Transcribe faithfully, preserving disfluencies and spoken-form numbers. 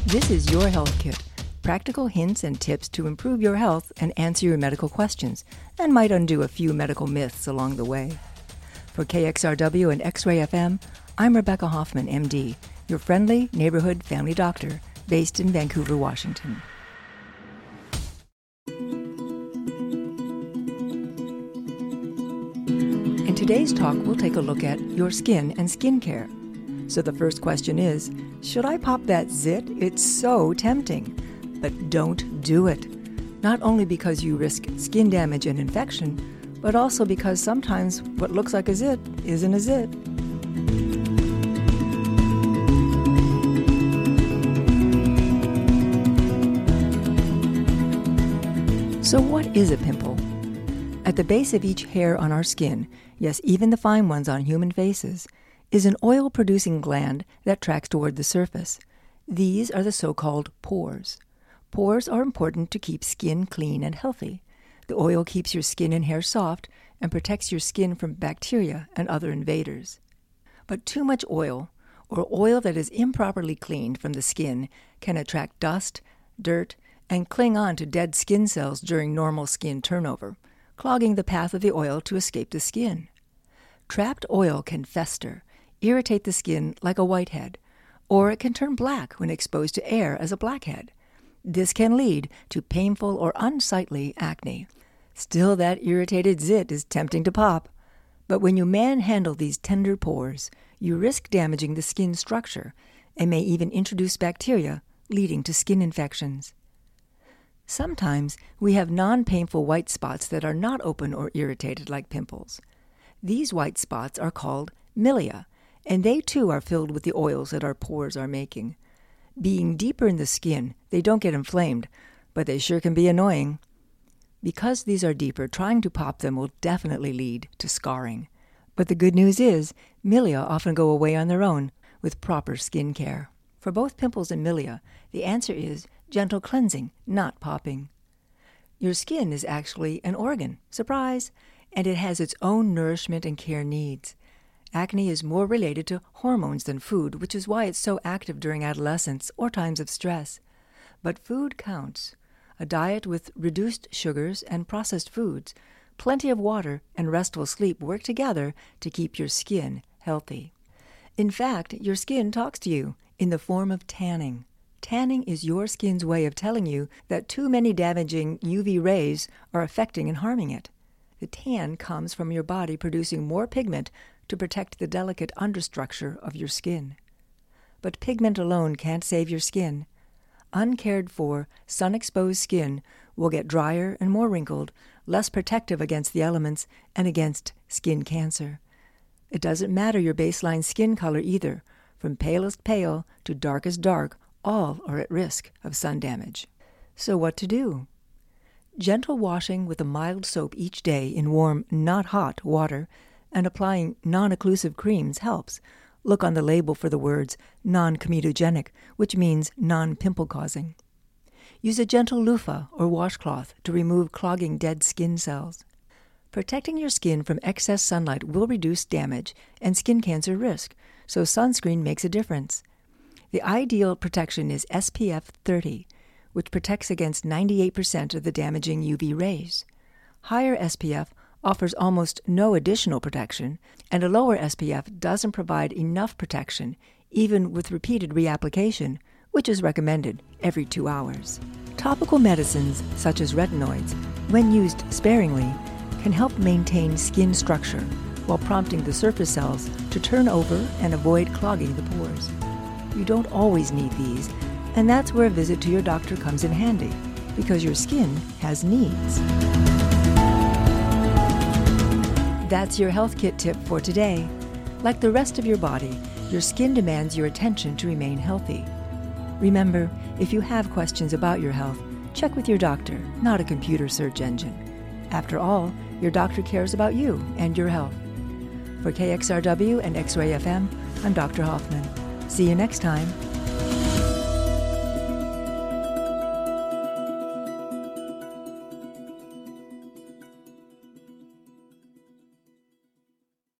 This is Your Health Kit. Practical hints and tips to improve your health and answer your medical questions, and might undo a few medical myths along the way. For K X R W and X-Ray F M, I'm Rebecca Hoffman, M D, your friendly neighborhood family doctor based in Vancouver, Washington. In today's talk, we'll take a look at your skin and skincare. So the first question is, should I pop that zit? It's so tempting. But don't do it. Not only because you risk skin damage and infection, but also because sometimes what looks like a zit isn't a zit. So what is a pimple? At the base of each hair on our skin, yes, even the fine ones on human faces, is an oil-producing gland that tracks toward the surface. These are the so-called pores. Pores are important to keep skin clean and healthy. The oil keeps your skin and hair soft and protects your skin from bacteria and other invaders. But too much oil, or oil that is improperly cleaned from the skin, can attract dust, dirt, and cling on to dead skin cells during normal skin turnover, clogging the path of the oil to escape the skin. Trapped oil can fester, irritate the skin like a whitehead, or it can turn black when exposed to air as a blackhead. This can lead to painful or unsightly acne. Still, that irritated zit is tempting to pop. But when you manhandle these tender pores, you risk damaging the skin structure and may even introduce bacteria, leading to skin infections. Sometimes we have non-painful white spots that are not open or irritated like pimples. These white spots are called milia, and they too are filled with the oils that our pores are making. Being deeper in the skin, they don't get inflamed, but they sure can be annoying. Because these are deeper, trying to pop them will definitely lead to scarring. But the good news is, milia often go away on their own with proper skin care. For both pimples and milia, the answer is gentle cleansing, not popping. Your skin is actually an organ, surprise, and it has its own nourishment and care needs. Acne is more related to hormones than food, which is why it's so active during adolescence or times of stress. But food counts. A diet with reduced sugars and processed foods, plenty of water, and restful sleep work together to keep your skin healthy. In fact, your skin talks to you in the form of tanning. Tanning is your skin's way of telling you that too many damaging U V rays are affecting and harming it. The tan comes from your body producing more pigment to protect the delicate understructure of your skin. But pigment alone can't save your skin. Uncared for, sun-exposed skin will get drier and more wrinkled, less protective against the elements and against skin cancer. It doesn't matter your baseline skin color either. From palest pale to darkest dark, all are at risk of sun damage. So what to do? Gentle washing with a mild soap each day in warm, not hot, water, and applying non-occlusive creams helps. Look on the label for the words non-comedogenic, which means non-pimple-causing. Use a gentle loofah or washcloth to remove clogging dead skin cells. Protecting your skin from excess sunlight will reduce damage and skin cancer risk, so sunscreen makes a difference. The ideal protection is S P F thirty, which protects against ninety-eight percent of the damaging U V rays. Higher S P F offers almost no additional protection, and a lower S P F doesn't provide enough protection, even with repeated reapplication, which is recommended every two hours. Topical medicines, such as retinoids, when used sparingly, can help maintain skin structure while prompting the surface cells to turn over and avoid clogging the pores. You don't always need these, and that's where a visit to your doctor comes in handy, because your skin has needs. That's your health kit tip for today. Like the rest of your body, your skin demands your attention to remain healthy. Remember, if you have questions about your health, check with your doctor, not a computer search engine. After all, your doctor cares about you and your health. For K X R W and X-Ray F M, I'm Doctor Hoffman. See you next time.